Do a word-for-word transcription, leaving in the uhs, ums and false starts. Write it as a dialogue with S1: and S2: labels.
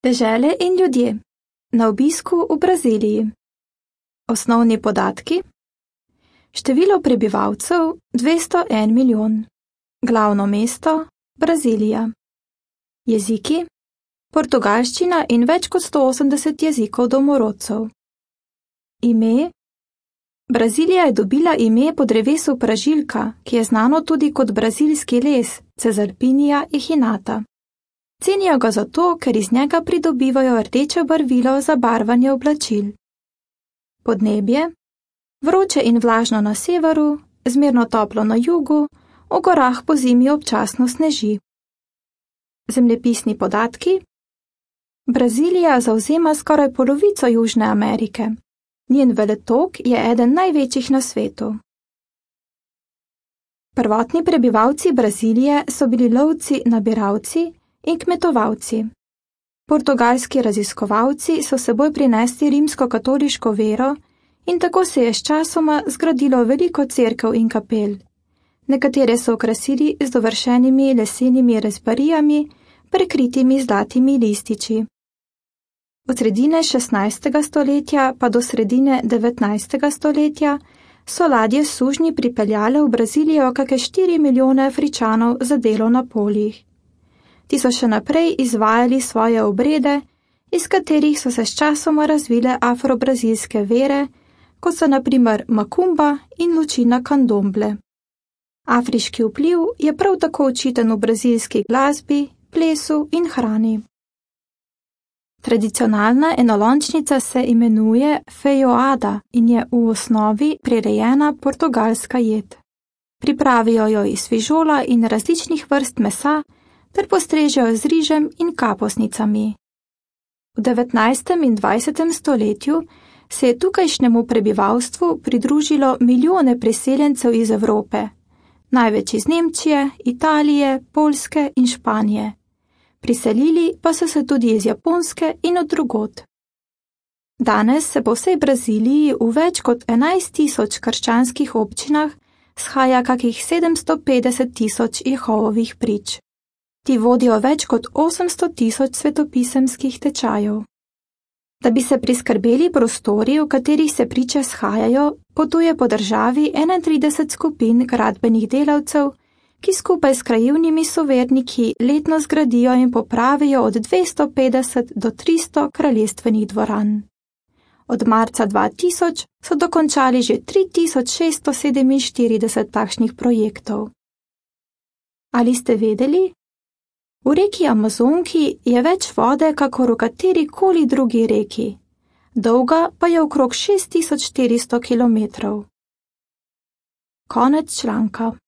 S1: Dežele in ljudje. Na obisku v Braziliji. Osnovni podatki. Število prebivalcev dvesto en milijon. Glavno mesto Brazilija. Jeziki. Portugalščina in več kot sto osemdeset jezikov domorodcev. Ime. Brazilija je dobila ime po drevesu pražilka, ki je znano tudi kot brazilski les, Caesalpinia echinata. Cenijo ga zato, ker iz njega pridobivajo rdeče barvilo za barvanje oblačil. Podnebje. Vroče in vlažno na severu, zmerno toplo na jugu, v gorah pozimi občasno sneži. Zemljepisni podatki. Brazilija zavzema skoraj polovico Južne Amerike. Njen veletok je eden največjih na svetu. Prvotni prebivalci Brazilije so bili lovci, nabiralci in kmetovalci. Portugalski raziskovalci so seboj prinesli rimsko-katoliško vero in tako se je sčasoma zgradilo veliko cerkev in kapel. Nekatere so okrasili z dovršenimi lesenimi rezbarijami, prekritimi zlatimi lističi. Od sredine šestnajstega stoletja pa do sredine devetnajstega stoletja so ladje s sužnji pripeljale v Brazilijo kake štiri milijone Afričanov za delo na poljih. Ti so še naprej izvajali svoje obrede, iz katerih so se sčasoma razvile afro-brazilske vere, kot so na primer makumba in lučina kandomble. Afriški vpliv je prav tako očiten v brazilski glasbi, plesu in hrani. Tradicionalna enolončnica se imenuje feijoada in je v osnovi prirejena portugalska jed. Pripravijo jo iz fižola in različnih vrst mesa ter postrežejo z rižem in kapusnicami. V devetnajstem in dvajsetem stoletju se je tukajšnjemu prebivalstvu pridružilo milijone priseljencev iz Evrope, največ iz Nemčije, Italije, Poljske in Španije. Priselili pa so se tudi iz Japonske in od drugod. Danes se po vsej Braziliji v več kot enajst tisoč krščanskih občinah shaja kakih sedemsto petdeset tisoč Jehovovih prič. Ti vodijo več kot osemsto tisoč svetopisemskih tečajev. Da bi se priskrbeli prostori, v katerih se priče shajajo, potuje po državi enaintrideset skupin gradbenih delavcev, ki skupaj s krajevnimi soverniki letno zgradijo in popravijo od dvesto petdeset do tristo kraljestvenih dvoran. Od marca dva tisoč so dokončali že tri tisoč šeststo sedeminštirideset takšnih projektov. Ali ste vedeli? V reki Amazonki je več vode kakor v kateri koli drugi reki, dolga pa je okrog šest tisoč štiristo kilometrov. Konec članka.